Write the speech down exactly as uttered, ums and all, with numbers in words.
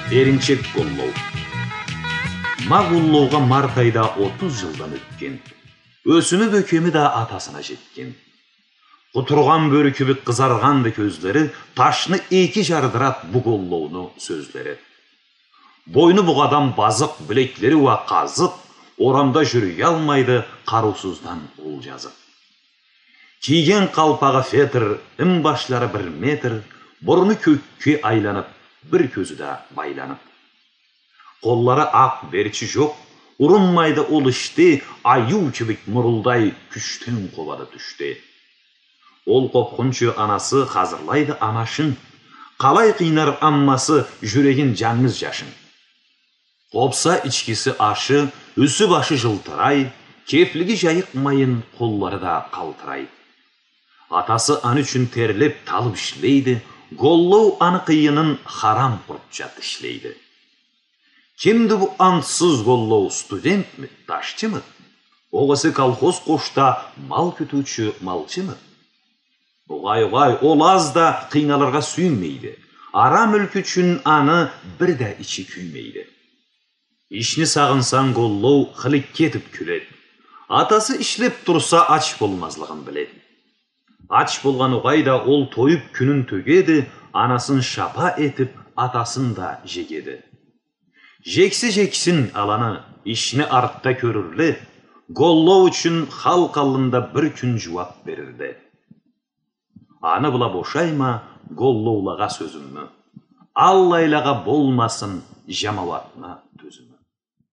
Эринчек голлоо. Мағуллауға март айда отуз жылдан өткен. Өсімі бөкемі да атасына жеткен. Құтырған бөрікібі қызарғанды көздері, ташны екі жардырат бұ голлауны сөзлері. Бойны бұғадан базық, білеклері уа қазық, орамда жүрі алмайды қарусыздан ол жазық. Киген қалпағы фетр, ім башлары бір метр, бұрны көкке айланып, бір көзі да байланып. Қоллары ақ берчі жоқ, ұрынмайды ол іште, аю кебік мұрылдай күштен қолады түште. Ол қопқыншы анасы қазырлайды анашын, қалай қинар аммасы жүрегін жаңыз жашын. Қопса ішкесі ашы, үсі башы жылтырай, кефлігі жайық майын қоллары да қалтырай. Атасы аны үшін терлеп талып ішлейді, голлау аны қиынын харам құрып жат ішлейді. Кемді бұ аңсыз голлау, студент мі, ташчы мы? Оғысы колхоз қошта мал күтуші малчы мы? Ұғай-ұғай, ол аз да қиналарға сүймейді. Ара мүлкі үшін аны бір дә іші күймейді. Ішіні сағынсан голлау қылық кетіп күледі. Атасы ішлеп тұрса ач болмазлығын біледі. Ач болған ұғайда ол тойып күнін төгеді, анасын шапа етіп, атасын да жегеді. Жексі-жексін аланы, ішіне артта көрірлі, голлау үшін хал қалында бір күн жуап берірді. Аны бұла бошайма, голлаулаға сөзімні, аллайлаға болмасын жамауатына төзім.